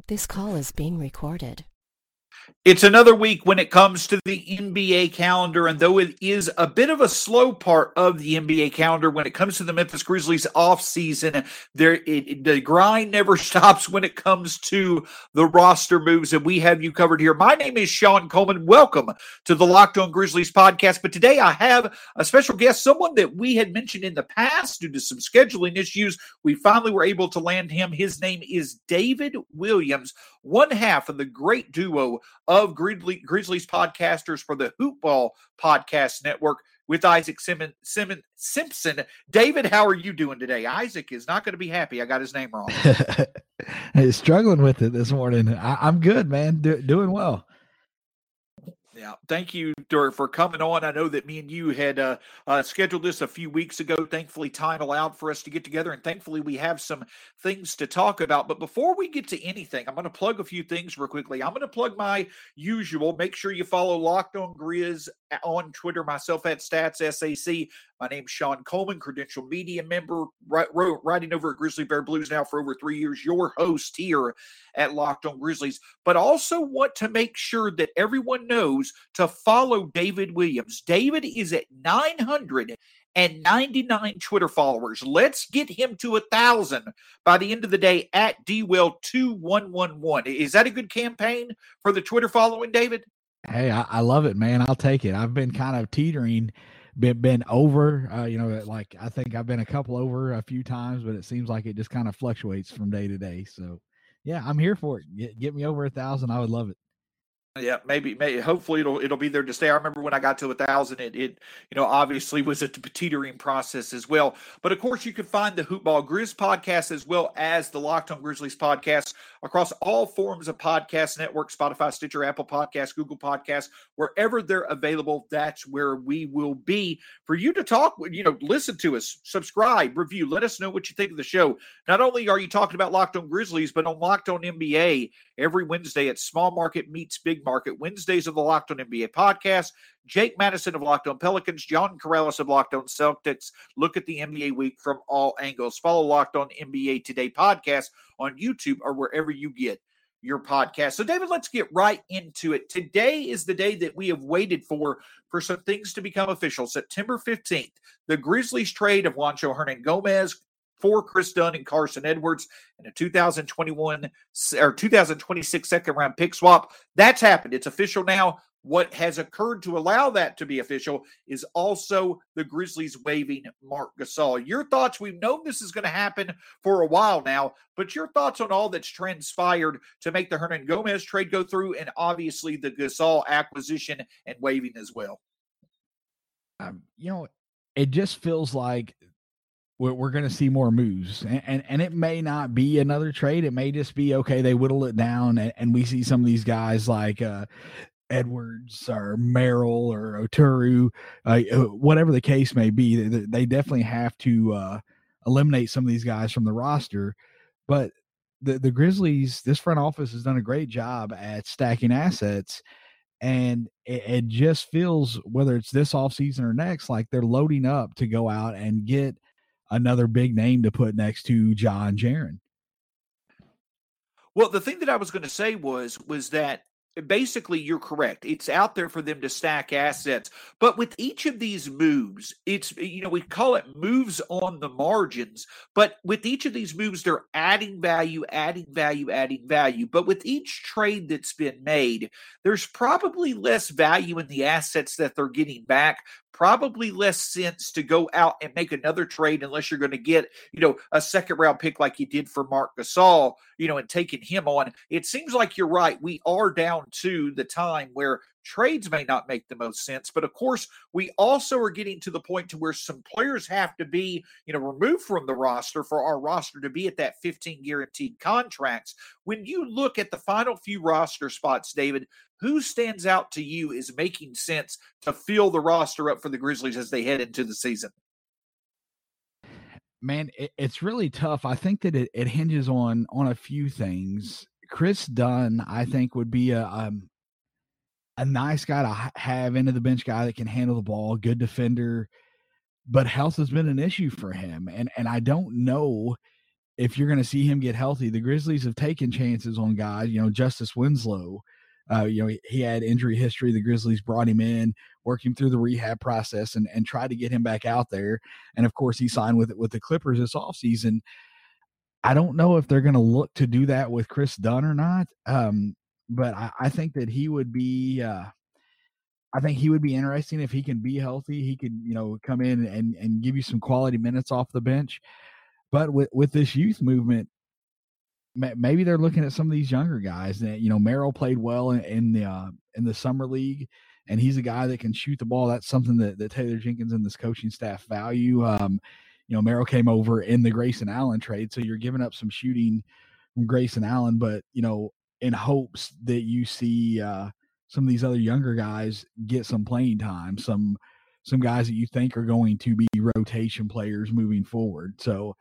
This call is being recorded. It's another week when it comes to the NBA calendar, and though it is a bit of a slow part of the NBA calendar when it comes to the Memphis Grizzlies offseason, the grind never stops when it comes to the roster moves, and we have you covered here. My name is Sean Coleman. Welcome to the Locked On Grizzlies podcast, but today I have a special guest, someone that we had mentioned in the past due to some scheduling issues. We finally were able to land him. His name is David Williams, one half of the great duo of Grizzlies podcasters for the Hoopball Podcast Network with Isaac Simpson. David, how are you doing today? Isaac is not going to be happy. I got his name wrong. Hey, struggling with it this morning. I'm good, man. Doing well. Yeah, thank you for coming on. I know that me and you had scheduled this a few weeks ago. Thankfully, time allowed for us to get together, and thankfully we have some things to talk about. But before we get to anything, I'm going to plug a few things real quickly. I'm going to plug my usual. Make sure you follow Locked On Grizz on Twitter, myself at StatsSAC. My name's Sean Coleman, credential media member, writing over at Grizzly Bear Blues now for over 3 years, your host here at Locked On Grizzlies, but also want to make sure that everyone knows to follow David Williams. David is at 999 Twitter followers. Let's get him to 1,000 by the end of the day at DWell2111. Is that a good campaign for the Twitter following, David? Hey, I love it, man. I'll take it. I've been kind of teetering, been over, like I think I've been a couple over a few times, but it seems like it just kind of fluctuates from day to day. So yeah, I'm here for it. Get me over 1,000. I would love it. Yeah, maybe. Hopefully, it'll be there to stay. I remember when I got to 1,000, it obviously was a teetering process as well. But of course, you can find the Hoopball Grizz podcast as well as the Locked On Grizzlies podcast across all forms of podcast network: Spotify, Stitcher, Apple Podcasts, Google Podcasts, wherever they're available. That's where we will be for you to talk. Listen to us, subscribe, review. Let us know what you think of the show. Not only are you talking about Locked On Grizzlies, but on Locked On NBA every Wednesday at Small Market Meets Big Market. Wednesdays of the Locked On NBA podcast. Jake Madison of Locked On Pelicans, John Corrales of Locked On Celtics. Look at the NBA week from all angles. Follow Locked On NBA Today podcast on YouTube or wherever you get your podcast. So, David, let's get right into it. Today is the day that we have waited for some things to become official. September 15th, the Grizzlies trade of Juancho Hernangomez for Chris Dunn and Carson Edwards in a 2021 or 2026 second round pick swap. That's happened. It's official now. What has occurred to allow that to be official is also the Grizzlies waiving Marc Gasol. Your thoughts? We've known this is going to happen for a while now, but your thoughts on all that's transpired to make the Hernangomez trade go through, and obviously the Gasol acquisition and waiving as well. It just feels like we're going to see more moves, and it may not be another trade. It may just be, okay, they whittle it down, and we see some of these guys like Edwards or Merrill or Oturu, whatever the case may be. They definitely have to eliminate some of these guys from the roster. But the Grizzlies, this front office has done a great job at stacking assets, and it just feels, whether it's this offseason or next, like they're loading up to go out and get another big name to put next to John Jaren. Well, the thing that I was going to say was that basically you're correct. It's out there for them to stack assets. But with each of these moves, it's, we call it moves on the margins. But with each of these moves, they're adding value. But with each trade that's been made, there's probably less value in the assets that they're getting back. Probably less sense to go out and make another trade unless you're going to get, a second round pick like you did for Marc Gasol, and taking him on. It seems like you're right. We are down to the time where trades may not make the most sense, but of course we also are getting to the point to where some players have to be, removed from the roster for our roster to be at that 15 guaranteed contracts. When you look at the final few roster spots, David, who stands out to you as making sense to fill the roster up for the Grizzlies as they head into the season? Man, it's really tough. I think that it hinges on a few things. Chris Dunn, I think, would be a nice guy to have, into the bench guy that can handle the ball, good defender, but health has been an issue for him. And I don't know if you're going to see him get healthy, the Grizzlies have taken chances on guys, Justice Winslow. He had injury history. The Grizzlies brought him in, worked him through the rehab process and tried to get him back out there. And of course he signed with the Clippers this offseason. I don't know if they're going to look to do that with Chris Dunn or not. But I think that he would be, interesting if he can be healthy. He could, come in and give you some quality minutes off the bench. But with this youth movement, maybe they're looking at some of these younger guys that, Merrill played well in the summer league, and he's a guy that can shoot the ball. That's something that Taylor Jenkins and this coaching staff value. Merrill came over in the Grayson Allen trade, so you're giving up some shooting from Grayson Allen, but, in hopes that you see some of these other younger guys get some playing time, some guys that you think are going to be rotation players moving forward. So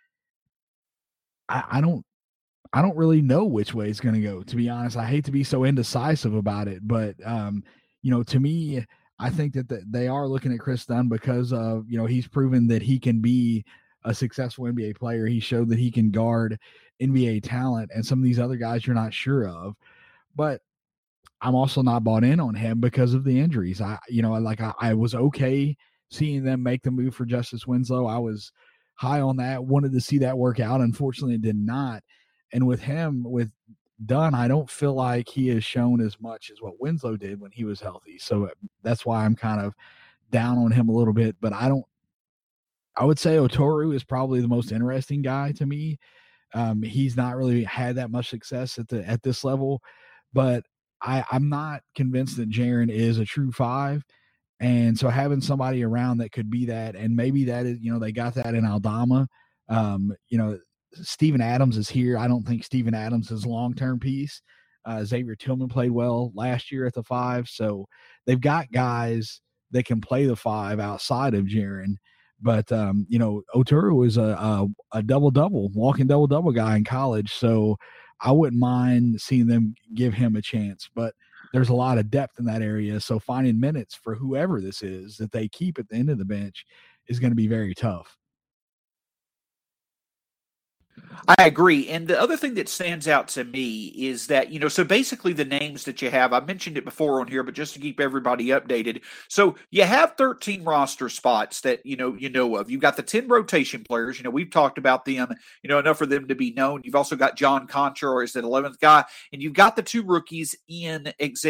I don't really know which way it's going to go, to be honest. I hate to be so indecisive about it, but to me, I think that they are looking at Chris Dunn because of, he's proven that he can be a successful NBA player. He showed that he can guard NBA talent, and some of these other guys you're not sure of. But I'm also not bought in on him because of the injuries. I was okay seeing them make the move for Justice Winslow. I was high on that, wanted to see that work out. Unfortunately, it did not. And with Dunn, I don't feel like he has shown as much as what Winslow did when he was healthy. So that's why I'm kind of down on him a little bit. But I would say Oturu is probably the most interesting guy to me. He's not really had that much success at this level, but I'm not convinced that Jaren is a true 5. And so having somebody around that could be that, and maybe that is, they got that in Aldama. Steven Adams is here. I don't think Steven Adams is a long-term piece. Xavier Tillman played well last year at the 5. So they've got guys that can play the 5 outside of Jaren. But, Oturu is a double-double, walking double-double guy in college. So I wouldn't mind seeing them give him a chance. But there's a lot of depth in that area. So finding minutes for whoever this is that they keep at the end of the bench is going to be very tough. I agree. And the other thing that stands out to me is that, so basically the names that you have, I mentioned it before on here, but just to keep everybody updated. So you have 13 roster spots that, you know of. You've got the 10 rotation players. We've talked about them, enough for them to be known. You've also got John Contra, or is that 11th guy? And you've got the 2 rookies in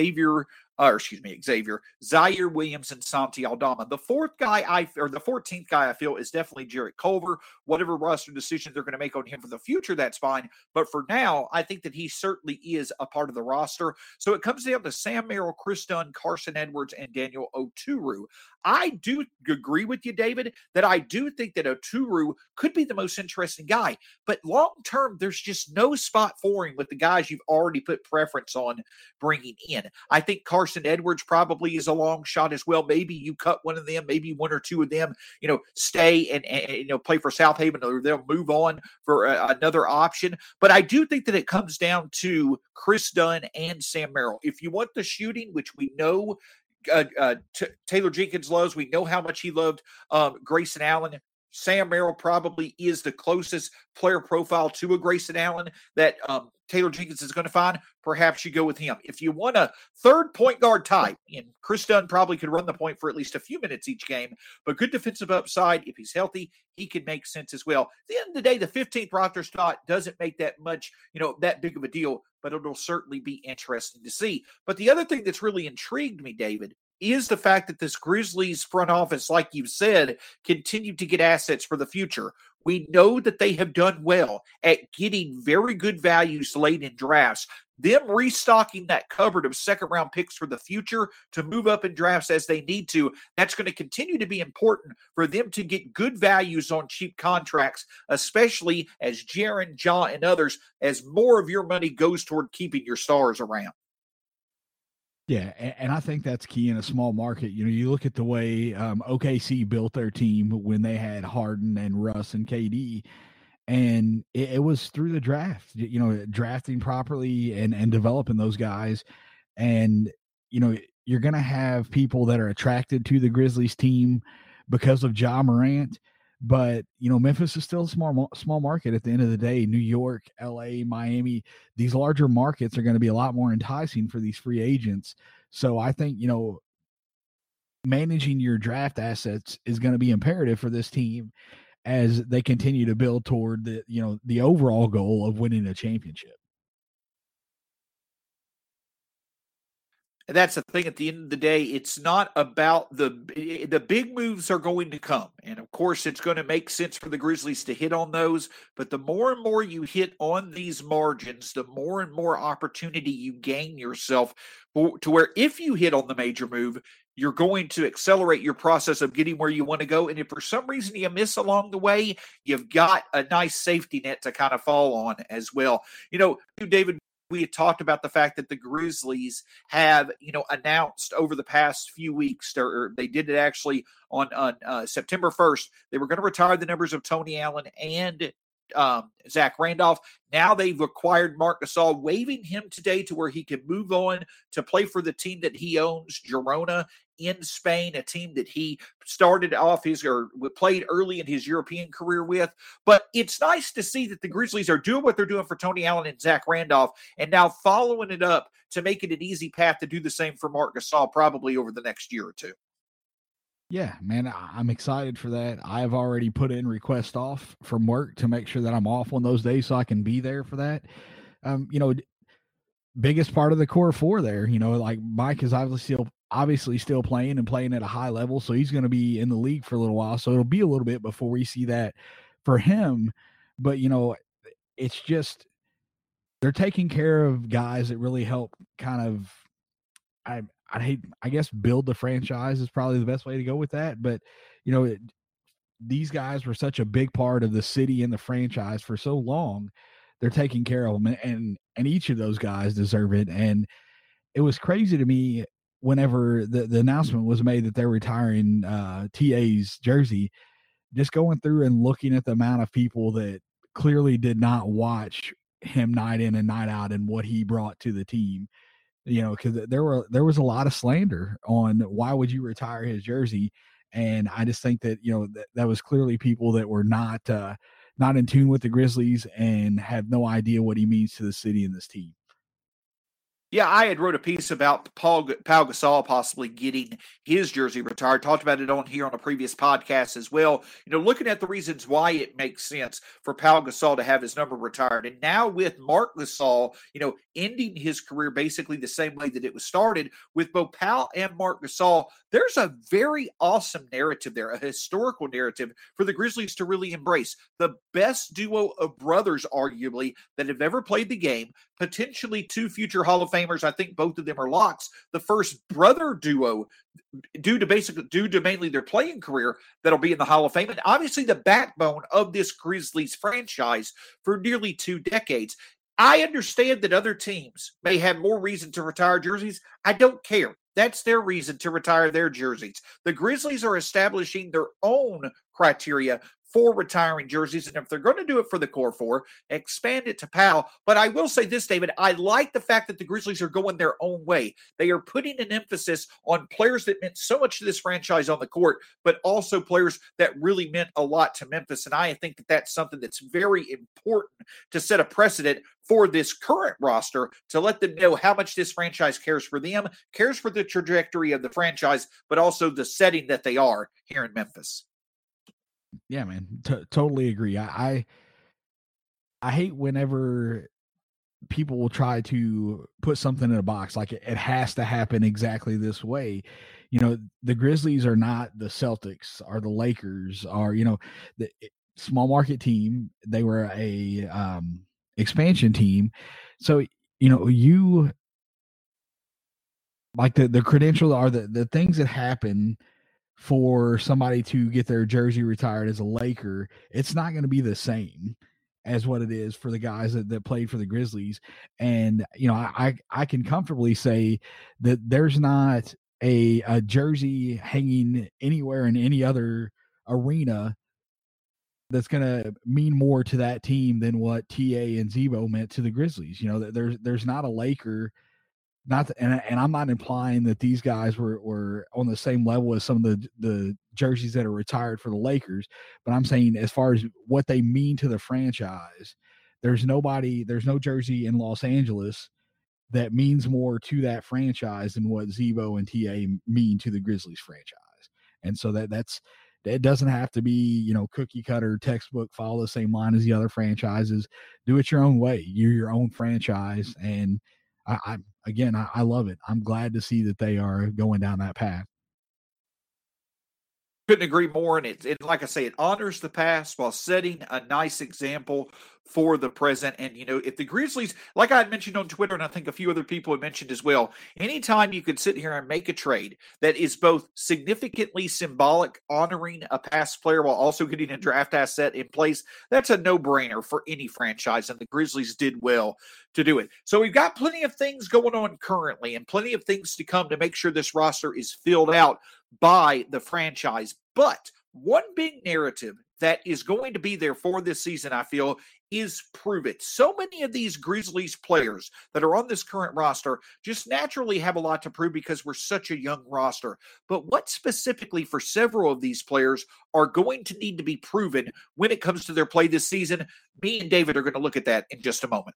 Zaire Williams and Santi Aldama. The 14th guy I feel is definitely Jarrett Culver. Whatever roster decision they're going to make on him for the future, that's fine. But for now, I think that he certainly is a part of the roster. So it comes down to Sam Merrill, Chris Dunn, Carson Edwards, and Daniel Oturu. I do agree with you, David, that I do think that Oturu could be the most interesting guy. But long-term, there's just no spot for him with the guys you've already put preference on bringing in. I think Carson Edwards probably is a long shot as well. Maybe you cut one of them, maybe one or two of them, stay and play for South Haven, or they'll move on for another option. But I do think that it comes down to Chris Dunn and Sam Merrill. If you want the shooting, which we know Taylor Jenkins loves, we know how much he loved Grayson Allen. Sam Merrill probably is the closest player profile to a Grayson Allen that Taylor Jenkins is going to find. Perhaps you go with him. If you want a third point guard type, and Chris Dunn probably could run the point for at least a few minutes each game, but good defensive upside. If he's healthy, he can make sense as well. At the end of the day, the 15th roster spot doesn't make that much, that big of a deal, but it'll certainly be interesting to see. But the other thing that's really intrigued me, David, is the fact that this Grizzlies front office, like you've said, continued to get assets for the future. We know that they have done well at getting very good values late in drafts. Them restocking that cupboard of second-round picks for the future to move up in drafts as they need to, that's going to continue to be important for them to get good values on cheap contracts, especially as Jaren, Ja, and others, as more of your money goes toward keeping your stars around. Yeah, and I think that's key in a small market. You look at the way OKC built their team when they had Harden and Russ and KD, and it was through the draft, drafting properly and developing those guys. And, you're going to have people that are attracted to the Grizzlies team because of Ja Morant, But, Memphis is still a small market at the end of the day. New York, LA, Miami, these larger markets are going to be a lot more enticing for these free agents. So I think, managing your draft assets is going to be imperative for this team as they continue to build toward the overall goal of winning a championship. And that's the thing. At the end of the day, it's not about the big moves are going to come. And of course, it's going to make sense for the Grizzlies to hit on those. But the more and more you hit on these margins, the more and more opportunity you gain yourself to where if you hit on the major move, you're going to accelerate your process of getting where you want to go. And if for some reason you miss along the way, you've got a nice safety net to kind of fall on as well. David, we had talked about the fact that the Grizzlies have, announced over the past few weeks, or they did it actually on September 1st, they were going to retire the numbers of Tony Allen and Zach Randolph. Now they've acquired Marc Gasol, waiving him today to where he can move on to play for the team that he owns, Girona in Spain, a team that he started off played early in his European career with. But it's nice to see that the Grizzlies are doing what they're doing for Tony Allen and Zach Randolph, and now following it up to make it an easy path to do the same for Marc Gasol probably over the next year or two. Yeah, man, I'm excited for that. I've already put in request off from work to make sure that I'm off on those days so I can be there for that. Biggest part of the core four there, like Mike is obviously still playing and playing at a high level. So he's going to be in the league for a little while. So it'll be a little bit before we see that for him. But, it's just they're taking care of guys that really help kind of, I guess build the franchise is probably the best way to go with that. But, these guys were such a big part of the city and the franchise for so long. They're taking care of them, and each of those guys deserve it. And it was crazy to me whenever the announcement was made that they're retiring TA's jersey, just going through and looking at the amount of people that clearly did not watch him night in and night out and what he brought to the team. Because there was a lot of slander on why would you retire his jersey, and I just think that that was clearly people that were not in tune with the Grizzlies and have no idea what he means to the city and this team. Yeah, I had wrote a piece about Pau Gasol possibly getting his jersey retired. Talked about it on here on a previous podcast as well. Looking at the reasons why it makes sense for Pau Gasol to have his number retired. And now with Marc Gasol, ending his career basically the same way that it was started with both Pau and Marc Gasol, there's a very awesome narrative there, a historical narrative for the Grizzlies to really embrace. The best duo of brothers, arguably, that have ever played the game, potentially two future Hall of Famers. I think both of them are locks. The first brother duo, due to mainly their playing career, that'll be in the Hall of Fame. And obviously the backbone of this Grizzlies franchise for nearly 2 decades. I understand that other teams may have more reason to retire jerseys. I don't care. That's their reason to retire their jerseys. The Grizzlies are establishing their own criteria for retiring jerseys. And if they're going to do it for the core four, expand it to Pau. But I will say this, David, I like the fact that the Grizzlies are going their own way. They are putting an emphasis on players that meant so much to this franchise on the court, but also players that really meant a lot to Memphis. And I think that that's something that's very important to set a precedent for this current roster, to let them know how much this franchise cares for them, cares for the trajectory of the franchise, but also the setting that they are here in Memphis. Yeah, man, totally agree. I hate whenever people will try to put something in a box, like it has to happen exactly this way. The Grizzlies are not the Celtics or the Lakers or, the small market team. They were a expansion team. So, you like the credentials are the things that happen for somebody to get their jersey retired as a Laker. It's not going to be the same as what it is for the guys that played for the Grizzlies. And, I can comfortably say that there's not a jersey hanging anywhere in any other arena that's going to mean more to that team than what TA and Z-Bo meant to the Grizzlies. There's not a Laker, and I'm not implying that these guys were on the same level as some of the jerseys that are retired for the Lakers, but I'm saying as far as what they mean to the franchise, there's no jersey in Los Angeles that means more to that franchise than what Z-Bo and TA mean to the Grizzlies franchise. And so it doesn't have to be, cookie cutter textbook, follow the same line as the other franchises. Do it your own way. You're your own franchise. And I love it. I'm glad to see that they are going down that path. Couldn't agree more. And it, like I say, it honors the past while setting a nice example for the present. And, if the Grizzlies, like I had mentioned on Twitter, and I think a few other people had mentioned as well, anytime you could sit here and make a trade that is both significantly symbolic, honoring a past player while also getting a draft asset in place, that's a no-brainer for any franchise. And the Grizzlies did well to do it. So we've got plenty of things going on currently and plenty of things to come to make sure this roster is filled out by the franchise. But one big narrative that is going to be there for this season, I feel, is prove it. So many of these Grizzlies players that are on this current roster just naturally have a lot to prove because we're such a young roster. But what specifically for several of these players are going to need to be proven when it comes to their play this season? Me and David are going to look at that in just a moment.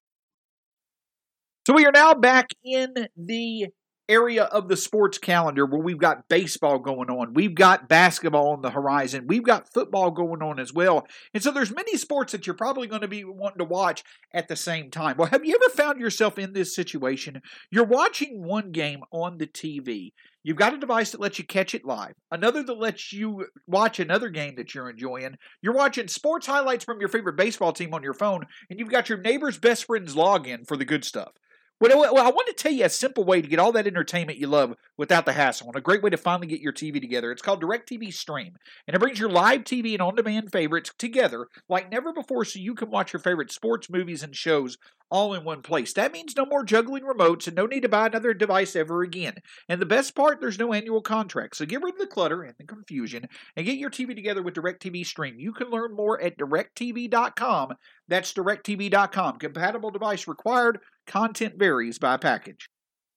So we are now back in the area of the sports calendar where we've got baseball going on. We've got basketball on the horizon. We've got football going on as well. And so there's many sports that you're probably going to be wanting to watch at the same time. Well, have you ever found yourself in this situation? You're watching one game on the TV. You've got a device that lets you catch it live, another that lets you watch another game that you're enjoying. You're watching sports highlights from your favorite baseball team on your phone, and you've got your neighbor's best friend's login for the good stuff. Well, I want to tell you a simple way to get all that entertainment you love without the hassle, and a great way to finally get your TV together. It's called DirecTV Stream, and it brings your live TV and on-demand favorites together like never before so you can watch your favorite sports, movies, and shows all in one place. That means no more juggling remotes and no need to buy another device ever again. And the best part, there's no annual contract. So get rid of the clutter and the confusion and get your TV together with DirecTV Stream. You can learn more at directtv.com. That's directtv.com. Compatible device required. Content varies by package.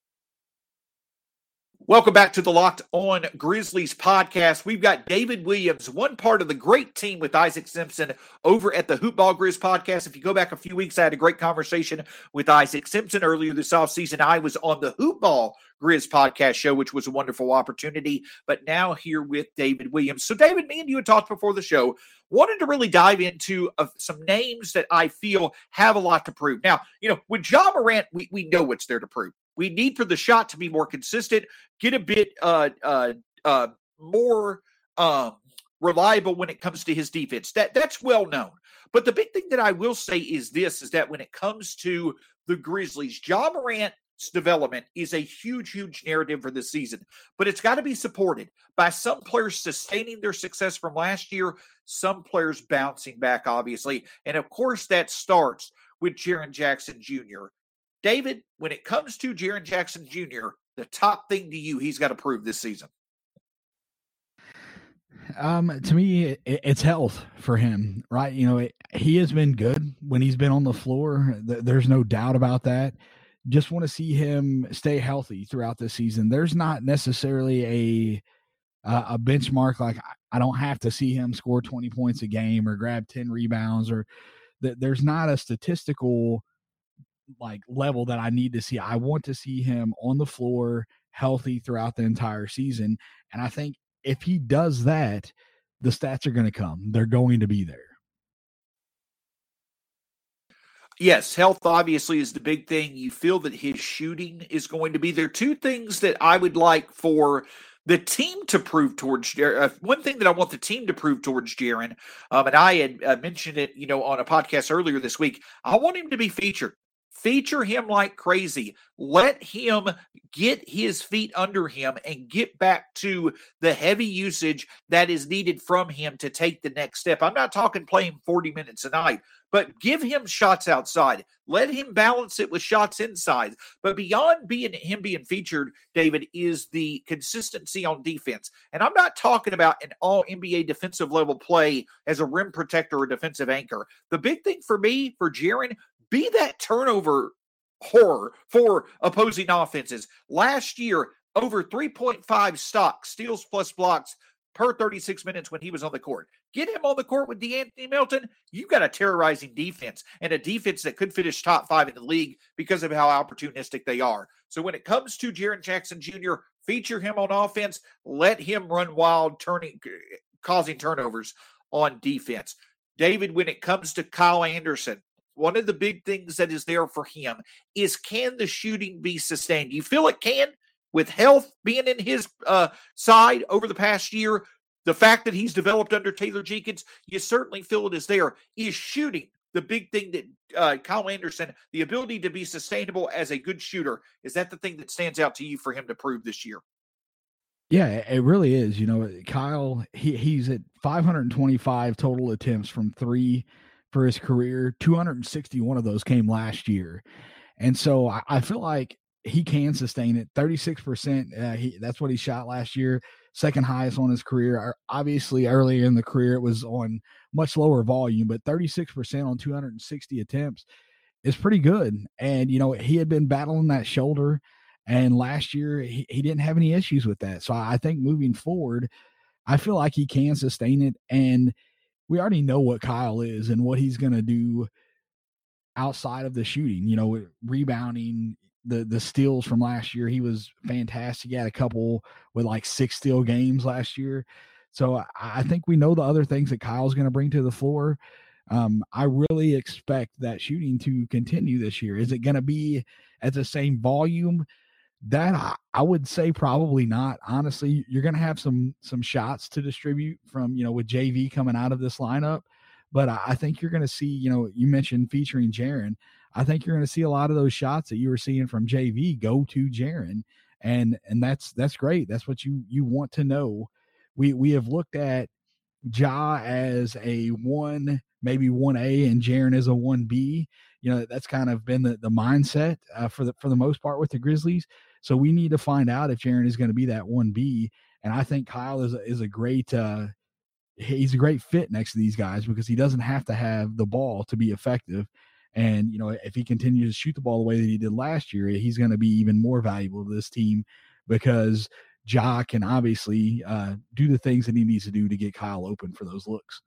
Welcome back to the Locked On Grizzlies podcast. We've got David Williams, one part of the great team with Isaac Simpson over at the Hoopball Grizz podcast. If you go back a few weeks, I had a great conversation with Isaac Simpson earlier this offseason. I was on the Hoopball Grizz podcast show, which was a wonderful opportunity, but now here with David Williams. So David, me and you had talked before the show, wanted to really dive into some names that I feel have a lot to prove. Now, with Ja Morant, we know what's there to prove. We need for the shot to be more consistent, get a bit more reliable when it comes to his defense. That's well known. But the big thing that I will say is that when it comes to the Grizzlies, Ja Morant's development is a huge, huge narrative for this season. But it's got to be supported by some players sustaining their success from last year, some players bouncing back, obviously. And, of course, that starts with Jaren Jackson Jr., David, when it comes to Jaren Jackson Jr., the top thing to you he's got to prove this season? To me, it's health for him, right? He has been good when he's been on the floor. There's no doubt about that. Just want to see him stay healthy throughout the season. There's not necessarily a benchmark. Like, I don't have to see him score 20 points a game or grab 10 rebounds, or there's not a statistical level that I need to see. I want to see him on the floor healthy throughout the entire season. And I think if he does that, the stats are going to come. They're going to be there. Yes, health obviously is the big thing. You feel that his shooting is going to be there. Two things that I would like for the team to prove towards Jaren. One thing that I want the team to prove towards Jaren, and I had mentioned it, on a podcast earlier this week, I want him to be featured. Feature him like crazy. Let him get his feet under him and get back to the heavy usage that is needed from him to take the next step. I'm not talking playing 40 minutes a night, but give him shots outside. Let him balance it with shots inside. But beyond him being featured, David, is the consistency on defense. And I'm not talking about an all-NBA defensive level play as a rim protector or defensive anchor. The big thing for me, for Jaren, be that turnover horror for opposing offenses. Last year, over 3.5 stocks, steals plus blocks per 36 minutes when he was on the court. Get him on the court with DeAnthony Melton, you've got a terrorizing defense and a defense that could finish top 5 in the league because of how opportunistic they are. So when it comes to Jaren Jackson Jr., feature him on offense, let him run wild, causing turnovers on defense. David, when it comes to Kyle Anderson, one of the big things that is there for him is, can the shooting be sustained? You feel it can? With health being in his side over the past year, the fact that he's developed under Taylor Jenkins, you certainly feel it is there. Is shooting the big thing that Kyle Anderson, the ability to be sustainable as a good shooter, is that the thing that stands out to you for him to prove this year? Yeah, it really is. Kyle, he's at 525 total attempts from three for his career. 261 of those came last year. And so I feel like he can sustain it. 36%, that's what he shot last year, second highest on his career. Obviously, earlier in the career, it was on much lower volume, but 36% on 260 attempts is pretty good. And, he had been battling that shoulder, and last year he didn't have any issues with that. So I think moving forward, I feel like he can sustain it. And we already know what Kyle is and what he's going to do outside of the shooting, rebounding, the steals from last year. He was fantastic. He had a couple with like 6 steal games last year. So I think we know the other things that Kyle's going to bring to the floor. I really expect that shooting to continue this year. Is it going to be at the same volume? That I would say probably not. Honestly, you're going to have some shots to distribute from, with JV coming out of this lineup. But I think you're going to see, you mentioned featuring Jaren. I think you're going to see a lot of those shots that you were seeing from JV go to Jaren. And that's great. That's what you want to know. We have looked at Ja as a 1, maybe 1A, and Jaren as a 1B. That's kind of been the mindset for the most part with the Grizzlies. So we need to find out if Jaren is going to be that 1B. And I think Kyle is a great he's a great fit next to these guys because he doesn't have to have the ball to be effective. And, if he continues to shoot the ball the way that he did last year, he's going to be even more valuable to this team because Ja can obviously do the things that he needs to do to get Kyle open for those looks.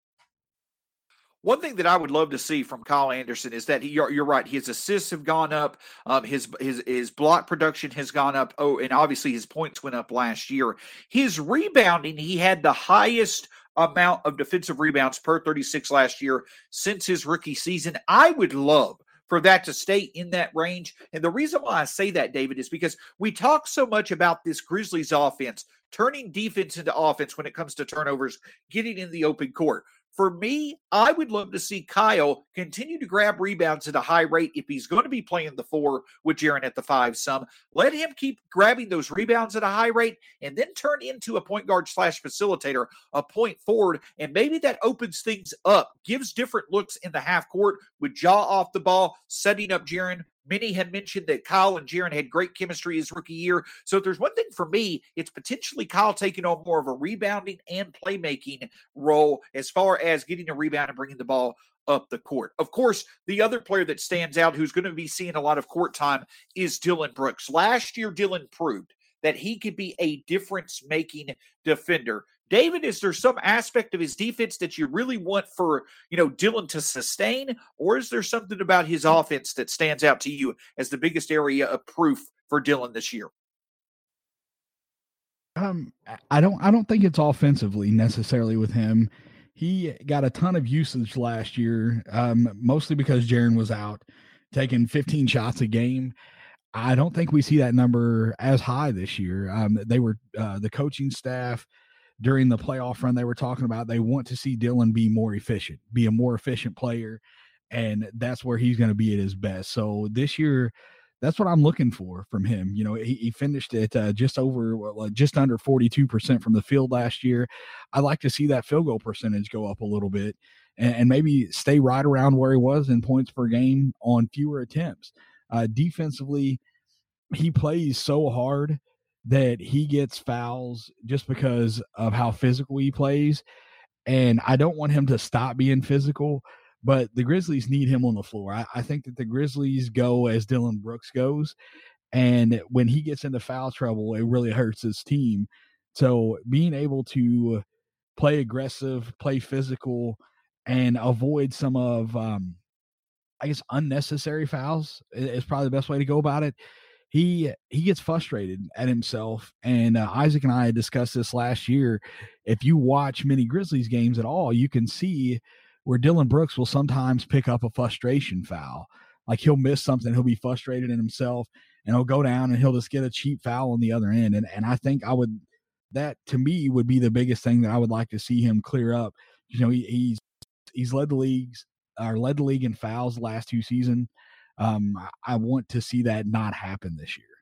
One thing that I would love to see from Kyle Anderson is that you're right. His assists have gone up. His block production has gone up. Oh, and obviously his points went up last year. His rebounding, he had the highest amount of defensive rebounds per 36 last year since his rookie season. I would love for that to stay in that range. And the reason why I say that, David, is because we talk so much about this Grizzlies offense, turning defense into offense when it comes to turnovers, getting in the open court. For me, I would love to see Kyle continue to grab rebounds at a high rate if he's going to be playing the 4 with Jaren at the 5 some. Let him keep grabbing those rebounds at a high rate and then turn into a point guard / facilitator, a point forward, and maybe that opens things up, gives different looks in the half court with Ja off the ball, setting up Jaren. Many had mentioned that Kyle and Jaren had great chemistry his rookie year. So if there's one thing for me, it's potentially Kyle taking on more of a rebounding and playmaking role as far as getting a rebound and bringing the ball up the court. Of course, the other player that stands out who's going to be seeing a lot of court time is Dillon Brooks. Last year, Dillon proved that he could be a difference-making defender. David, is there some aspect of his defense that you really want for, Dillon to sustain, or is there something about his offense that stands out to you as the biggest area of proof for Dillon this year? I don't think it's offensively necessarily with him. He got a ton of usage last year, mostly because Jaren was out, taking 15 shots a game. I don't think we see that number as high this year. They were the coaching staff during the playoff run, they were talking about they want to see Dillon be more efficient, be a more efficient player, and that's where he's going to be at his best. So this year, that's what I'm looking for from him. He finished at just under 42% from the field last year. I'd like to see that field goal percentage go up a little bit and maybe stay right around where he was in points per game on fewer attempts. Defensively, he plays so hard that he gets fouls just because of how physical he plays. And I don't want him to stop being physical, but the Grizzlies need him on the floor. I think that the Grizzlies go as Dillon Brooks goes. And when he gets into foul trouble, it really hurts his team So being able to play aggressive, play physical, and avoid some of, I guess, unnecessary fouls is probably the best way to go about it. He gets frustrated at himself, and Isaac and I had discussed this last year. If you watch many Grizzlies games at all, you can see where Dylan Brooks will sometimes pick up a frustration foul. Like he'll miss something, he'll be frustrated in himself, and he'll go down and he'll just get a cheap foul on the other end. And I think that to me would be the biggest thing that I would like to see him clear up. You know, he's led the league in fouls the last 2 seasons. I want to see that not happen this year.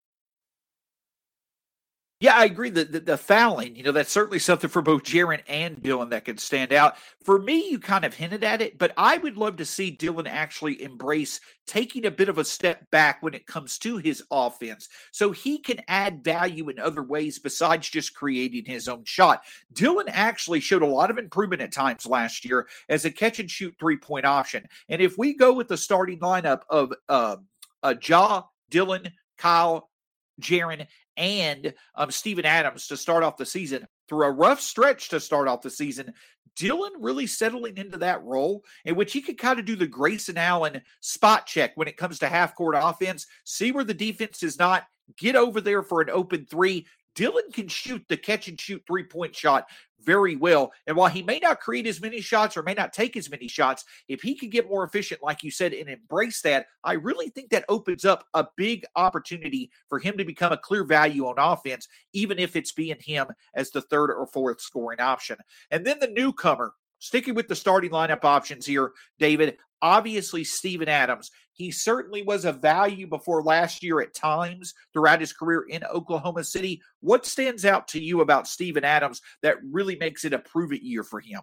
Yeah, I agree. The fouling, that's certainly something for both Jaren and Dylan that could stand out. For me, you kind of hinted at it, but I would love to see Dylan actually embrace taking a bit of a step back when it comes to his offense so he can add value in other ways besides just creating his own shot. Dylan actually showed a lot of improvement at times last year as a catch-and-shoot three-point option. And if we go with the starting lineup of Ja, Dylan, Kyle, Jaren, and Steven Adams to start off the season, through a rough stretch to start off the season, Dylan really settling into that role in which he could kind of do the Grayson Allen spot check when it comes to half-court offense, see where the defense is not, get over there for an open three. Dylan can shoot the catch-and-shoot three-point shot very well. And while he may not create as many shots or may not take as many shots, if he could get more efficient, like you said, and embrace that, I really think that opens up a big opportunity for him to become a clear value on offense, even if it's being him as the third or fourth scoring option. And then the newcomer, sticking with the starting lineup options here, David, obviously Steven Adams. He certainly was a value before last year at times throughout his career in Oklahoma City. What stands out to you about Steven Adams that really makes it a prove-it year for him?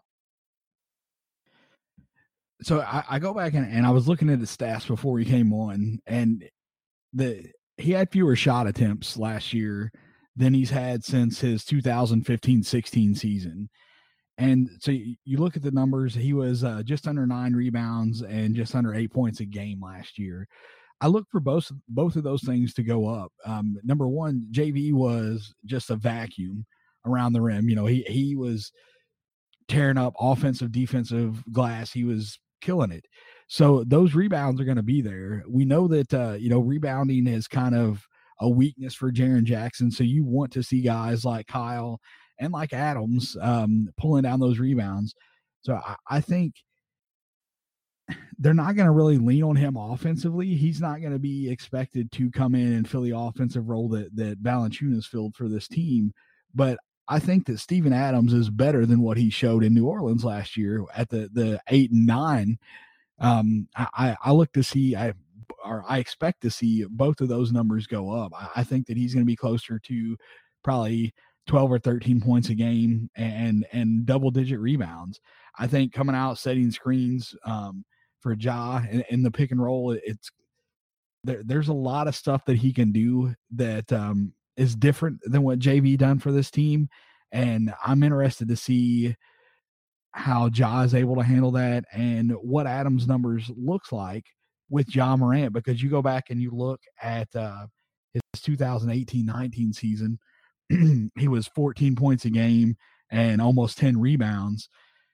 So I go back and I was looking at his stats before he came on, and he had fewer shot attempts last year than he's had since his 2015-16 season. And so you look at the numbers, he was just under 9 rebounds and just under 8 points a game last year. I look for both of those things to go up. Number one, JV was just a vacuum around the rim. He was tearing up offensive, defensive glass. He was killing it. So those rebounds are going to be there. We know that, rebounding is kind of a weakness for Jaren Jackson. So you want to see guys like Kyle and like Adams pulling down those rebounds. So I think they're not going to really lean on him offensively. He's not going to be expected to come in and fill the offensive role that Valanciunas filled for this team. But I think that Steven Adams is better than what he showed in New Orleans last year at the 8 and 9. I look to see, I expect to see both of those numbers go up. I think that he's going to be closer to probably 12 or 13 points a game and double-digit rebounds. I think coming out, setting screens for Ja in the pick and roll, there's a lot of stuff that he can do that is different than what JV done for this team, and I'm interested to see how Ja is able to handle that and what Adams' numbers looks like with Ja Morant, because you go back and you look at his 2018-19 season, he was 14 points a game and almost 10 rebounds,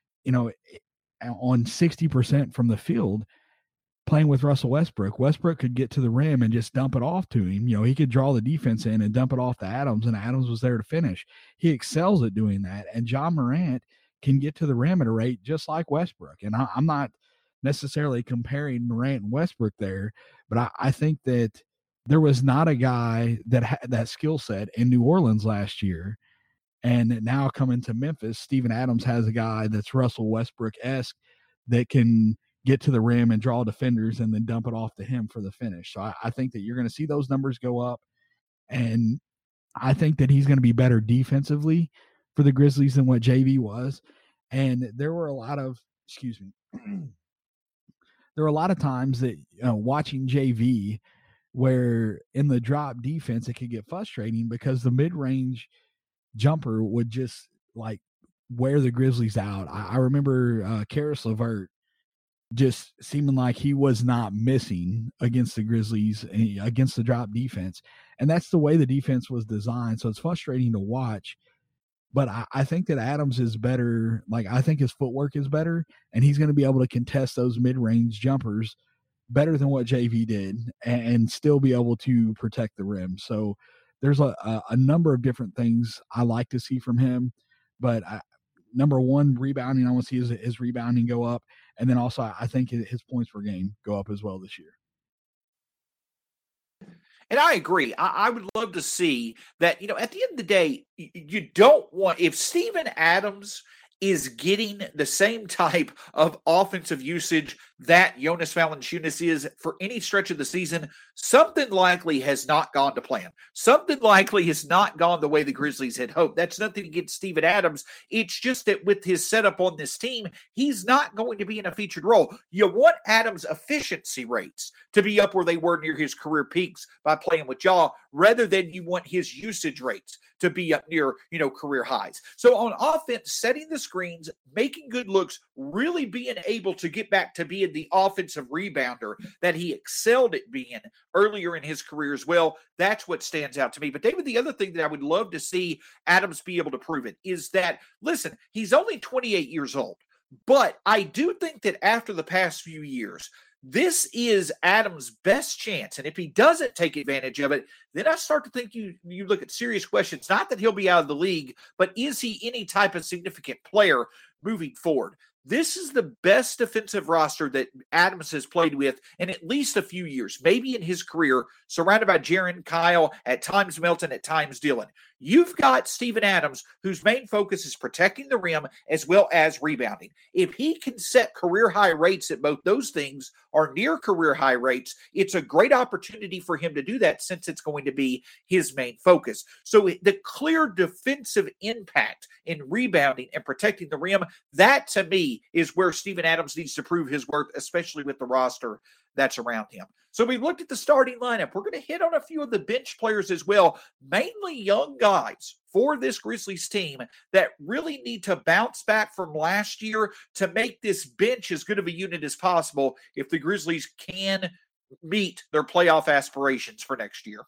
on 60% from the field, playing with Russell Westbrook. Westbrook could get to the rim and just dump it off to him. He could draw the defense in and dump it off to Adams, and Adams was there to finish. He excels at doing that. And Ja Morant can get to the rim at a rate just like Westbrook. And I'm not necessarily comparing Morant and Westbrook there, but I think that there was not a guy that had that skill set in New Orleans last year. And now coming to Memphis, Steven Adams has a guy that's Russell Westbrook-esque that can get to the rim and draw defenders and then dump it off to him for the finish. So I think that you're going to see those numbers go up. And I think that he's going to be better defensively for the Grizzlies than what JV was. And there were a lot of, there were a lot of times that watching JV where in the drop defense, it could get frustrating because the mid-range jumper would just like wear the Grizzlies out. I remember Karis LeVert just seeming like he was not missing against the Grizzlies, against the drop defense. And that's the way the defense was designed. So it's frustrating to watch But I think that Adams is better. Like, I think his footwork is better, and he's going to be able to contest those mid-range jumpers better than what JV did, and still be able to protect the rim. So there's a number of different things I like to see from him. But number one, rebounding, I want to see his rebounding go up. And then also I think his points per game go up as well this year. And I agree. I would love to see that, at the end of the day, you don't want, if Steven Adams is getting the same type of offensive usage that Jonas Valanciunas is for any stretch of the season, something likely has not gone to plan. Something likely has not gone the way the Grizzlies had hoped. That's nothing against Steven Adams. It's just that with his setup on this team, he's not going to be in a featured role. You want Adams' efficiency rates to be up where they were near his career peaks by playing with Ja, rather than you want his usage rates to be up near, career highs. So on offense, setting the screens, making good looks, really being able to get back to being the offensive rebounder that he excelled at being earlier in his career as well, that's what stands out to me. But David, the other thing that I would love to see Adams be able to prove it is that, listen, he's only 28 years old, but I do think that after the past few years, this is Adams' best chance. And if he doesn't take advantage of it, then I start to think you look at serious questions. Not that he'll be out of the league, but is he any type of significant player moving forward? This is the best defensive roster that Adams has played with in at least a few years, maybe in his career, surrounded by Jaren, Kyle, at times Melton, at times Dillon. You've got Steven Adams, whose main focus is protecting the rim as well as rebounding. If he can set career high rates at both those things or near career high rates, it's a great opportunity for him to do that since it's going to be his main focus. So the clear defensive impact in rebounding and protecting the rim, that to me is where Steven Adams needs to prove his worth, especially with the roster that's around him. So we looked at the starting lineup. We're going to hit on a few of the bench players as well, mainly young guys for this Grizzlies team that really need to bounce back from last year to make this bench as good of a unit as possible if the Grizzlies can meet their playoff aspirations for next year.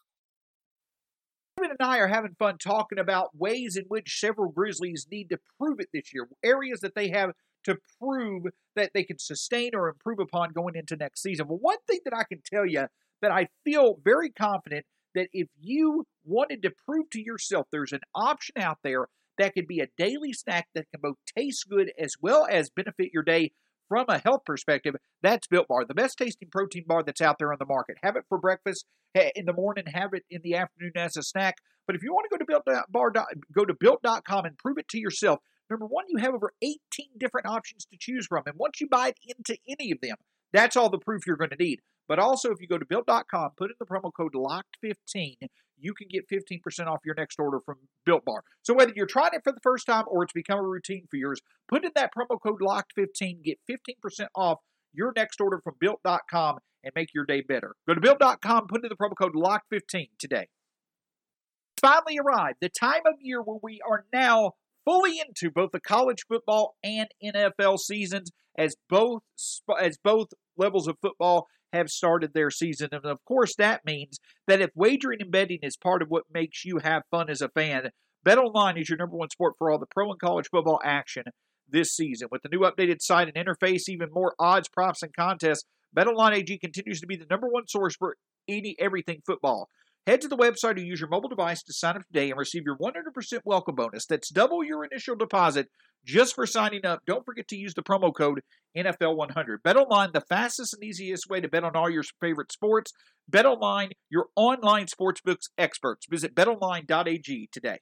Kevin and I are having fun talking about ways in which several Grizzlies need to prove it this year, areas that they have to prove that they can sustain or improve upon going into next season. Well, one thing that I can tell you that I feel very confident that if you wanted to prove to yourself there's an option out there that could be a daily snack that can both taste good as well as benefit your day from a health perspective, that's Built Bar, the best tasting protein bar that's out there on the market. Have it for breakfast in the morning, have it in the afternoon as a snack. But if you want to go to go to Built.com and prove it to yourself. Number one, you have over 18 different options to choose from. And once you bite into any of them, that's all the proof you're going to need. But also, if you go to Built.com, put in the promo code LOCKED15, you can get 15% off your next order from Built Bar. So whether you're trying it for the first time or it's become a routine for yours, put in that promo code LOCKED15, get 15% off your next order from Built.com and make your day better. Go to Built.com, put in the promo code LOCKED15 today. Finally arrived, the time of year where we are now fully into both the college football and NFL seasons as both levels of football have started their season. And of course, that means that if wagering and betting is part of what makes you have fun as a fan, BetOnline is your number one sport for all the pro and college football action this season. With the new updated site and interface, even more odds, props, and contests, BetOnline AG continues to be the number one source for everything football. Head to the website or use your mobile device to sign up today and receive your 100% welcome bonus. That's double your initial deposit just for signing up. Don't forget to use the promo code NFL100. BetOnline, the fastest and easiest way to bet on all your favorite sports. BetOnline, your online sportsbooks experts. Visit betonline.ag today.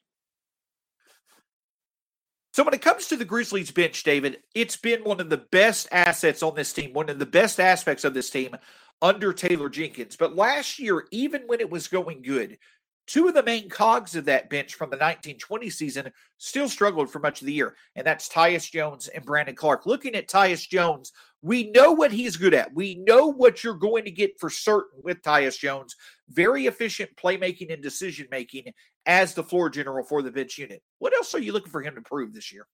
So when it comes to the Grizzlies bench, David, it's been one of the best assets on this team, one of the best aspects of this team under Taylor Jenkins. But last year, even when it was going good, two of the main cogs of that bench from the 1920 season still struggled for much of the year, and that's Tyus Jones and Brandon Clark. Looking at Tyus Jones, we know what he's good at. We know what you're going to get for certain with Tyus Jones. Very efficient playmaking and decision-making as the floor general for the bench unit. What else are you looking for him to prove this year?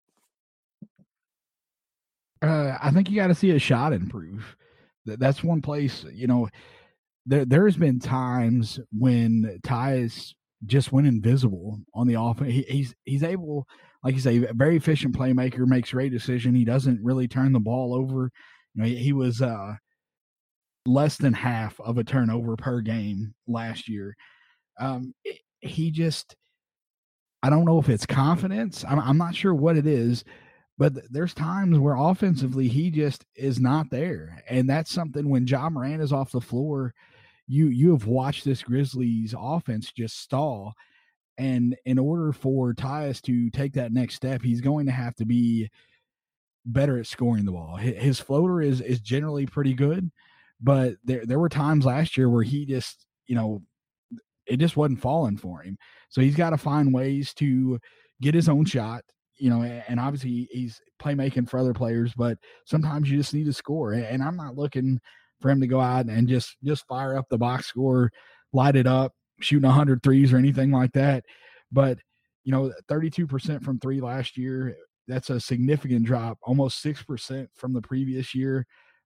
I think you got to see a shot improve. That's one place, there's been times when Tyus just went invisible on the offense. He's able, like you say, a very efficient playmaker, makes great decision. He doesn't really turn the ball over. He was less than half of a turnover per game last year. He just, I don't know if it's confidence. I'm not sure what it is, but there's times where offensively he just is not there, and that's something when Ja Morant is off the floor. You have watched this Grizzlies offense just stall, and in order for Tyus to take that next step, he's going to have to be better at scoring the ball. His floater is generally pretty good, but there were times last year where he just, it just wasn't falling for him. So he's got to find ways to get his own shot, and obviously he's playmaking for other players, but sometimes you just need to score. And I'm not looking for him to go out and just fire up the box score, light it up, shooting 100 threes or anything like that. But, 32% from three last year, that's a significant drop, almost 6% from the previous year.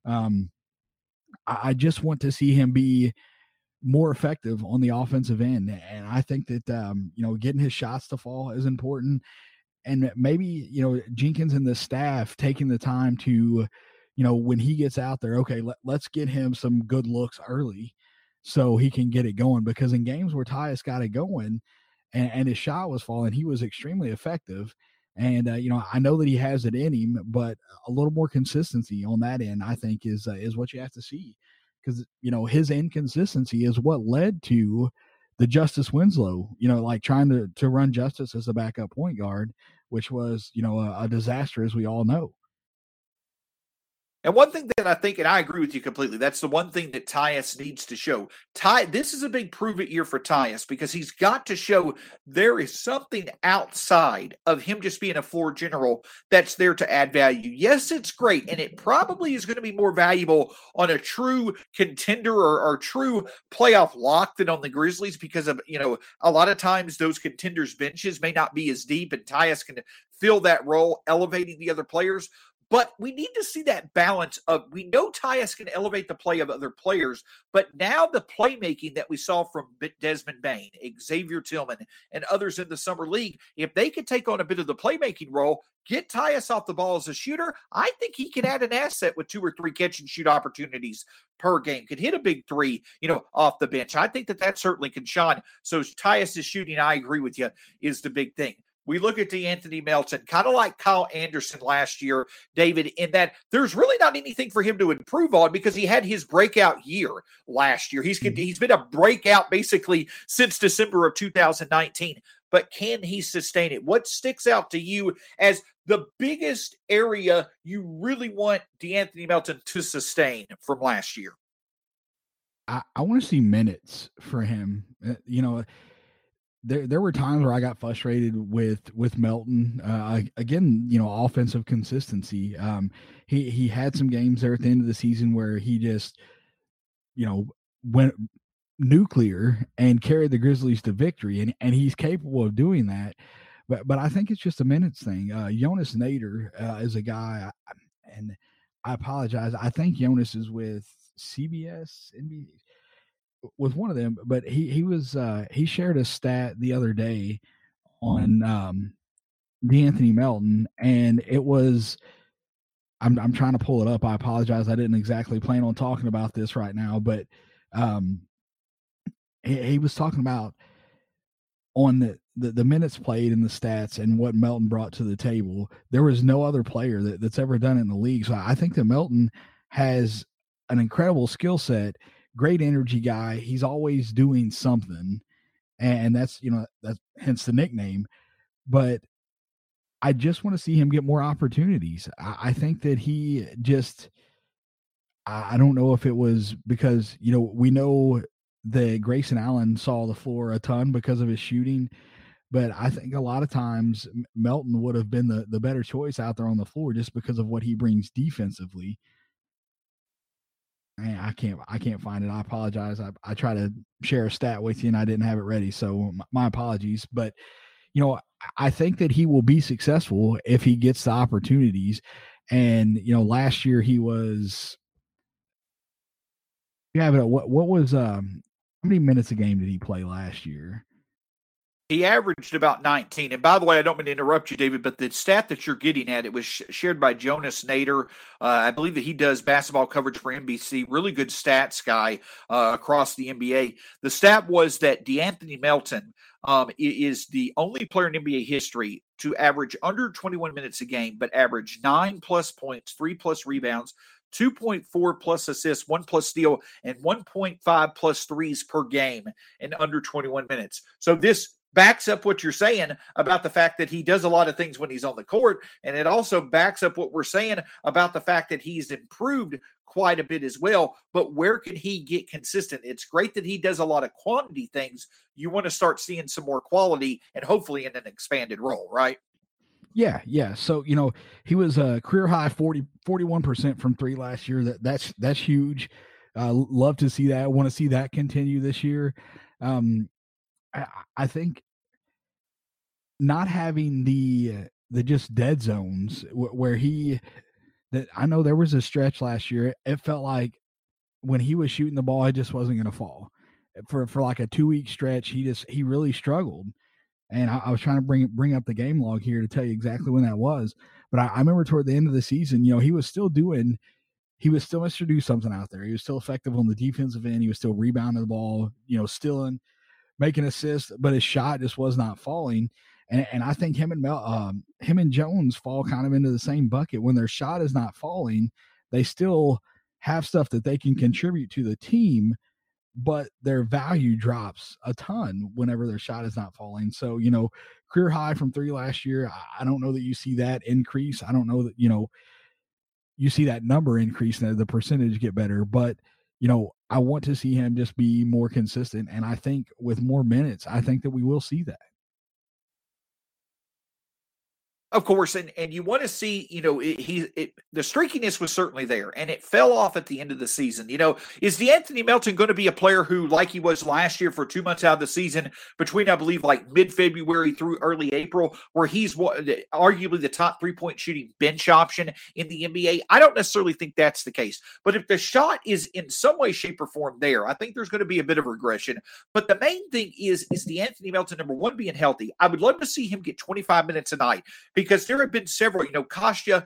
I just want to see him be more effective on the offensive end. And I think that, getting his shots to fall is important. And maybe, Jenkins and the staff taking the time to, when he gets out there, okay, let's get him some good looks early so he can get it going. Because in games where Tyus got it going and his shot was falling, he was extremely effective. And, I know that he has it in him, but a little more consistency on that end, I think, is what you have to see. Because, his inconsistency is what led to the Justice Winslow, like trying to run Justice as a backup point guard, which was, a disaster, as we all know. And one thing that I think, and I agree with you completely, that's the one thing that Tyus needs to show. This is a big prove-it year for Tyus because he's got to show there is something outside of him just being a floor general that's there to add value. Yes, it's great, and it probably is going to be more valuable on a true contender or true playoff lock than on the Grizzlies because of, a lot of times those contenders' benches may not be as deep, and Tyus can fill that role, elevating the other players. But we need to see that balance of, we know Tyus can elevate the play of other players, but now the playmaking that we saw from Desmond Bane, Xavier Tillman, and others in the summer league, if they could take on a bit of the playmaking role, get Tyus off the ball as a shooter, I think he can add an asset with 2 or 3 catch and shoot opportunities per game, could hit a big three, off the bench. I think that certainly can shine. So Tyus' shooting, I agree with you, is the big thing. We look at De'Anthony Melton, kind of like Kyle Anderson last year, David, in that there's really not anything for him to improve on because he had his breakout year last year. He's been a breakout basically since December of 2019. But can he sustain it? What sticks out to you as the biggest area you really want De'Anthony Melton to sustain from last year? I want to see minutes for him. There were times where I got frustrated with Melton. Again, offensive consistency. He had some games there at the end of the season where he just, went nuclear and carried the Grizzlies to victory, and he's capable of doing that. But I think it's just a minutes thing. Jonas Nader is a guy, and I apologize. I think Jonas is with CBS, NBC. With one of them, but he shared a stat the other day on De'Anthony Melton, and it was, I'm trying to pull it up. I apologize. I didn't exactly plan on talking about this right now, but he was talking about on the minutes played and the stats and what Melton brought to the table. There was no other player that's ever done it in the league. So I think that Melton has an incredible skill set. Great energy guy. He's always doing something. And that's hence the nickname. But I just want to see him get more opportunities. I think that he just, I don't know if it was because, we know that Grayson Allen saw the floor a ton because of his shooting. But I think a lot of times Melton would have been the better choice out there on the floor just because of what he brings defensively. I can't find it. I apologize. I try to share a stat with you and I didn't have it ready. So my apologies. But, I think that he will be successful if he gets the opportunities. And, last year he was, but what was, how many minutes a game did he play last year? He averaged about 19. And by the way, I don't mean to interrupt you, David, but the stat that you're getting at, it was shared by Jonas Nader. I believe that he does basketball coverage for NBC. Really good stats guy across the NBA. The stat was that DeAnthony Melton is the only player in NBA history to average under 21 minutes a game, but average 9+ points, 3+ rebounds, 2.4 plus assists, 1 plus steal, and 1.5 plus threes per game in under 21 minutes. So this backs up what you're saying about the fact that he does a lot of things when he's on the court. And it also backs up what we're saying about the fact that he's improved quite a bit as well. But where can he get consistent? It's great that he does a lot of quantity things. You want to start seeing some more quality and hopefully in an expanded role, right? Yeah. So, he was a career high 41% from three last year. That's huge. Love to see that. I want to see that continue this year. I think not having the just dead zones where I know there was a stretch last year. It felt like when he was shooting the ball, it just wasn't going to fall for like a 2-week stretch. He really struggled. And I was trying to bring up the game log here to tell you exactly when that was. But I remember toward the end of the season, he was still Mr. Do something out there. He was still effective on the defensive end. He was still rebounding the ball, still making assists, but his shot just was not falling. And I think him and Jones fall kind of into the same bucket. When their shot is not falling, they still have stuff that they can contribute to the team, but their value drops a ton whenever their shot is not falling. So, career high from three last year. I don't know that you see that increase. I don't know that, you see that number increase and the percentage get better, but I want to see him just be more consistent. And I think with more minutes, I think that we will see that. Of course, and you want to see, the streakiness was certainly there, and it fell off at the end of the season. Is DeAnthony Melton going to be a player who, like he was last year for 2 months out of the season, between, I believe, like mid-February through early April, where he's arguably the top 3-point shooting bench option in the NBA? I don't necessarily think that's the case. But if the shot is in some way, shape, or form there, I think there's going to be a bit of regression. But the main thing is DeAnthony Melton, number one, being healthy. I would love to see him get 25 minutes a night, because there have been several, Kostya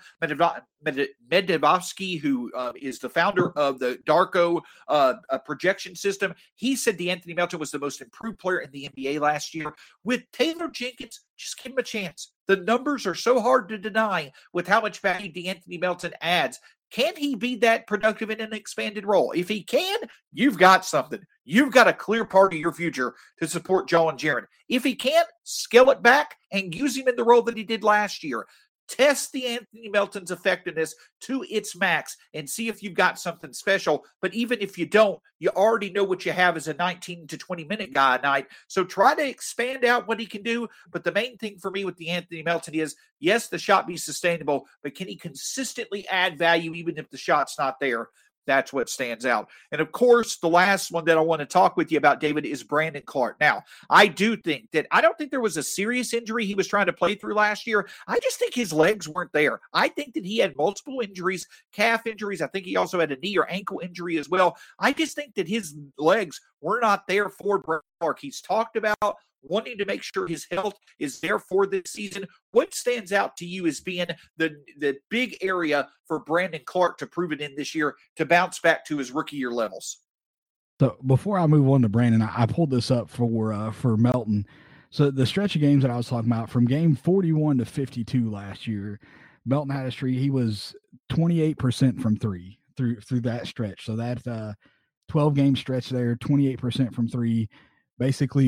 Medvedevsky, who is the founder of the Darko projection system. He said DeAnthony Melton was the most improved player in the NBA last year. With Taylor Jenkins, just give him a chance. The numbers are so hard to deny with how much value DeAnthony Melton adds. Can he be that productive in an expanded role? If he can, you've got something. You've got a clear part of your future to support Jalen Jarrett. If he can't, scale it back and use him in the role that he did last year. Test DeAnthony Melton's effectiveness to its max and see if you've got something special. But even if you don't, you already know what you have as a 19 to 20-minute guy a night. So try to expand out what he can do. But the main thing for me with DeAnthony Melton is, yes, the shot be sustainable, but can he consistently add value even if the shot's not there? That's what stands out. And of course, the last one that I want to talk with you about, David, is Brandon Clarke. Now, I don't think there was a serious injury he was trying to play through last year. I just think his legs weren't there. I think that he had multiple injuries, calf injuries. I think he also had a knee or ankle injury as well. I just think that his legs were not there for Brandon Clarke. He's talked about wanting to make sure his health is there for this season. What stands out to you as being the big area for Brandon Clarke to prove it in this year to bounce back to his rookie year levels? So before I move on to Brandon, I pulled this up for Melton. So the stretch of games that I was talking about, from game 41 to 52 last year, Melton had a streak. He was 28% from three through that stretch. So that 12-game stretch there, 28% from three. Basically,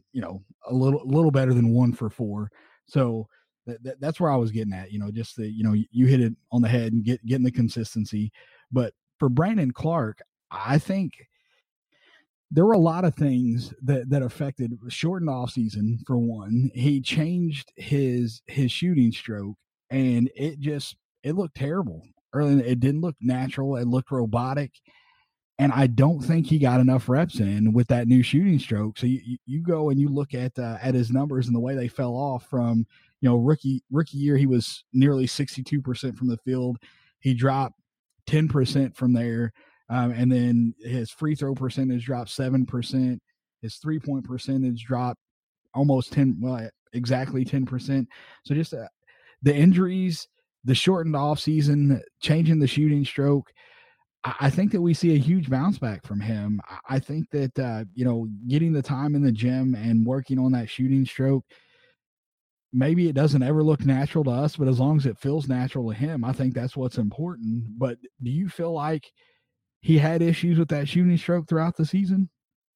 a little better than 1 for 4. So that's where I was getting at, just you hit it on the head and getting the consistency. But for Brandon Clarke, I think there were a lot of things that affected shortened off season. For one, he changed his shooting stroke, and it looked terrible early. It didn't look natural. It looked robotic. And I don't think he got enough reps in with that new shooting stroke. So you go and you look at his numbers and the way they fell off from, rookie year, he was nearly 62% from the field. He dropped 10% from there. And then his free throw percentage dropped 7%. His 3-point percentage dropped almost 10, well, exactly 10%. So just the injuries, the shortened off season, changing the shooting stroke. I think that we see a huge bounce back from him. I think that, getting the time in the gym and working on that shooting stroke, maybe it doesn't ever look natural to us, but as long as it feels natural to him, I think that's what's important. But do you feel like he had issues with that shooting stroke throughout the season?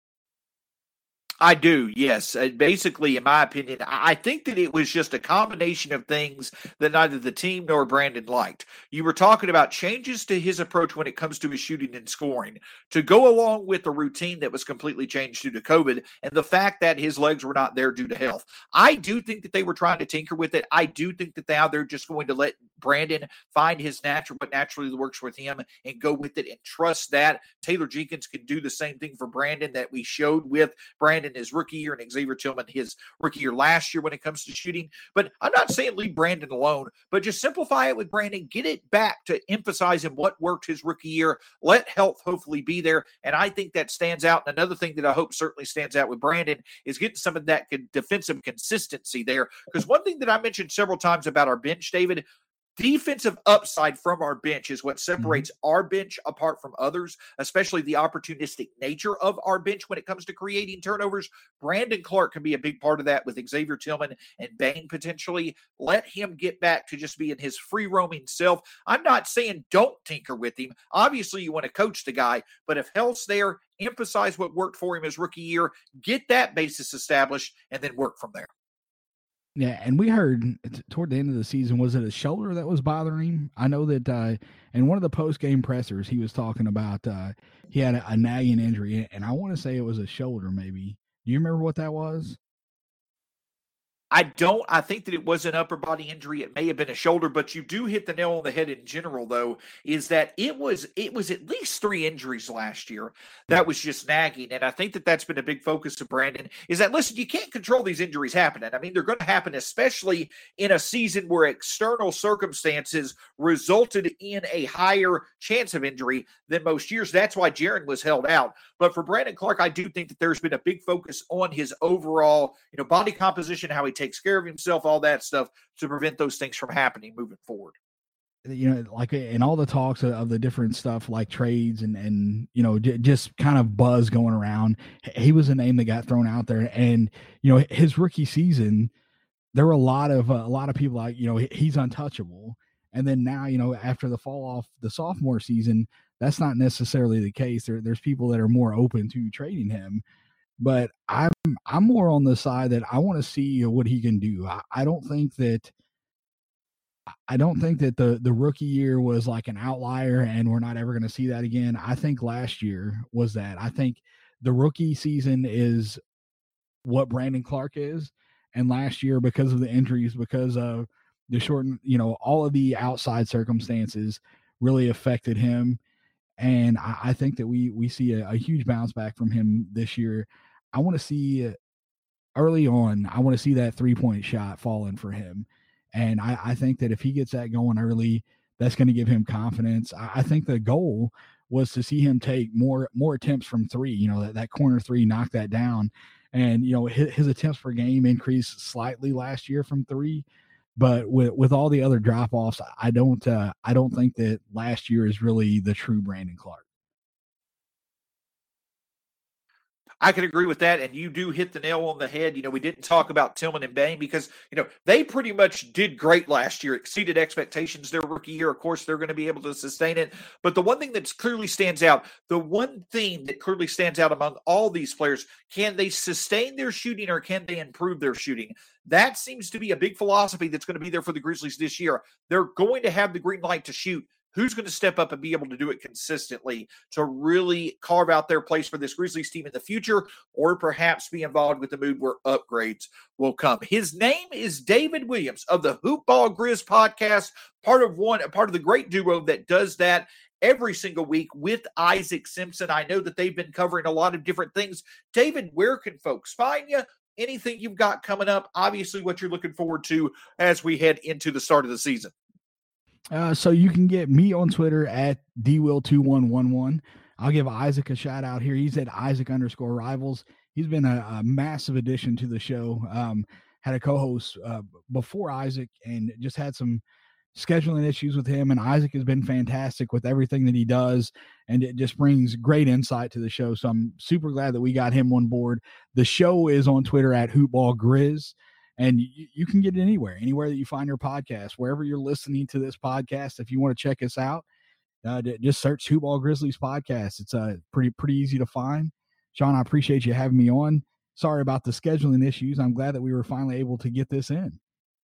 I do, yes. Basically, in my opinion, I think that it was just a combination of things that neither the team nor Brandon liked. You were talking about changes to his approach when it comes to his shooting and scoring to go along with a routine that was completely changed due to COVID and the fact that his legs were not there due to health. I do think that they were trying to tinker with it. I do think that now they're just going to let Brandon find his what naturally works with him and go with it and trust that Taylor Jenkins can do the same thing for Brandon that we showed with Brandon his rookie year and Xavier Tillman his rookie year last year when it comes to shooting. But I'm not saying leave Brandon alone, but just simplify it with Brandon, get it back to emphasizing what worked his rookie year, let health hopefully be there. And I think that stands out. And another thing that I hope certainly stands out with Brandon is getting some of that defensive consistency there. Because one thing that I mentioned several times about our bench, David, defensive upside from our bench is what separates our bench apart from others, especially the opportunistic nature of our bench when it comes to creating turnovers. Brandon Clarke can be a big part of that with Xavier Tillman and Bane potentially. Let him get back to just being his free-roaming self. I'm not saying don't tinker with him. Obviously, you want to coach the guy, but if health's there, emphasize what worked for him his rookie year, get that basis established, and then work from there. Yeah, and we heard toward the end of the season, was it a shoulder that was bothering him? I know that in one of the post-game pressers, he was talking about he had a nagging injury, and I want to say it was a shoulder maybe. Do you remember what that was? I don't. I think that it was an upper body injury. It may have been a shoulder, but you do hit the nail on the head in general, though, is that it was at least 3 injuries last year that was just nagging. And I think that that's been a big focus of Brandon is that, listen, you can't control these injuries happening. I mean, they're going to happen, especially in a season where external circumstances resulted in a higher chance of injury than most years. That's why Jaren was held out. But for Brandon Clarke, I do think that there's been a big focus on his overall, body composition, how he takes care of himself, all that stuff to prevent those things from happening moving forward. Like in all the talks of the different stuff like trades and just kind of buzz going around, he was a name that got thrown out there. And, his rookie season, there were a lot of people like, he's untouchable. And then now, after the fall off the sophomore season, that's not necessarily the case. There's people that are more open to trading him. But I'm more on the side that I want to see what he can do. I don't think that the rookie year was like an outlier and we're not ever going to see that again. I think last year was that. I think the rookie season is what Brandon Clarke is. And last year, because of the injuries, because of the shortened, all of the outside circumstances really affected him. And I think that we see a huge bounce back from him this year. I want to see early on, I want to see that 3-point shot falling for him. And I think that if he gets that going early, that's going to give him confidence. I think the goal was to see him take more attempts from 3, that corner 3, knock that down. And, his attempts per game increased slightly last year from 3. But with all the other drop-offs, I don't think that last year is really the true Brandon Clarke. I can agree with that, and you do hit the nail on the head. We didn't talk about Tillman and Bane because, they pretty much did great last year, exceeded expectations their rookie year. Of course, they're going to be able to sustain it. But the one thing that clearly stands out, among all these players, can they sustain their shooting or can they improve their shooting? That seems to be a big philosophy that's going to be there for the Grizzlies this year. They're going to have the green light to shoot. Who's going to step up and be able to do it consistently to really carve out their place for this Grizzlies team in the future, or perhaps be involved with the move where upgrades will come? His name is David Williams of the Hoopball Grizz podcast, part of the great duo that does that every single week with Isaac Simpson. I know that they've been covering a lot of different things. David, where can folks find you? Anything you've got coming up? Obviously, what you're looking forward to as we head into the start of the season. So you can get me on Twitter at DWill2111. I'll give Isaac a shout out here. He's at Isaac_Rivals. He's been a massive addition to the show. Had a co-host before Isaac, and just had some scheduling issues with him. And Isaac has been fantastic with everything that he does, and it just brings great insight to the show. So I'm super glad that we got him on board. The show is on Twitter at HoopballGrizz, and you can get it anywhere that you find your podcast, wherever you're listening to this podcast. If you want to check us out, just search Hoopball Grizzlies podcast. It's pretty easy to find. Sean, I appreciate you having me on. Sorry about the scheduling issues. I'm glad that we were finally able to get this in.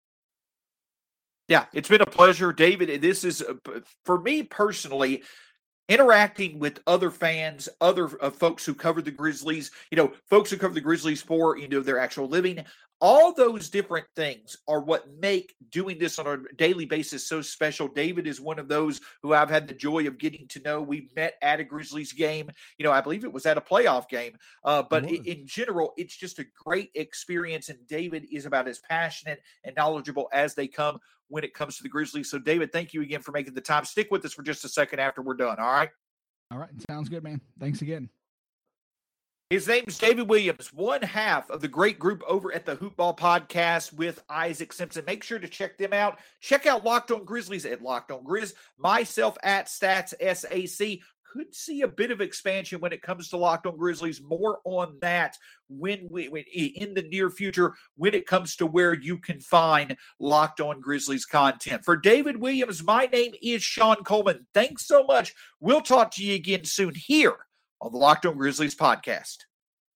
Yeah, it's been a pleasure, David. This is, for me personally, interacting with other fans, other folks who cover the Grizzlies, folks who cover the Grizzlies for, their actual living. All those different things are what make doing this on a daily basis so special. David is one of those who I've had the joy of getting to know. We met at a Grizzlies game. I believe it was at a playoff game. But in general, it's just a great experience. And David is about as passionate and knowledgeable as they come when it comes to the Grizzlies. So, David, thank you again for making the time. Stick with us for just a second after we're done. All right? All right. Sounds good, man. Thanks again. His name is David Williams, one half of the great group over at the Hoopball Podcast with Isaac Simpson. Make sure to check them out. Check out Locked On Grizzlies at Locked On Grizz. Myself at Stats SAC. Could see a bit of expansion when it comes to Locked On Grizzlies. More on that when in the near future, when it comes to where you can find Locked On Grizzlies content. For David Williams, my name is Sean Coleman. Thanks so much. We'll talk to you again soon here on the Locked On Grizzlies podcast.